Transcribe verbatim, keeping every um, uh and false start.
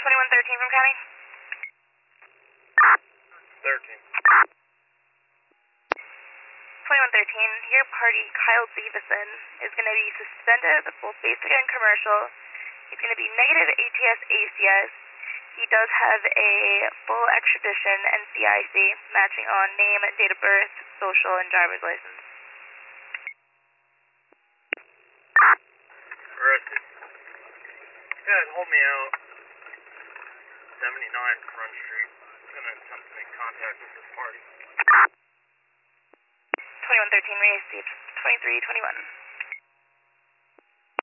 twenty-one thirteen from county. thirteen. twenty-one thirteen, your party, Kyle Davison, is going to be suspended both basic and commercial. He's going to be negative A T S A C S. He does have a full extradition N C I C matching on name, date of birth, social, and driver's license. Arrested. Yeah, hold me out. seventy-nine Front Street. Gonna attempt to make contact with this party. twenty-one thirteen, received twenty-three twenty-one.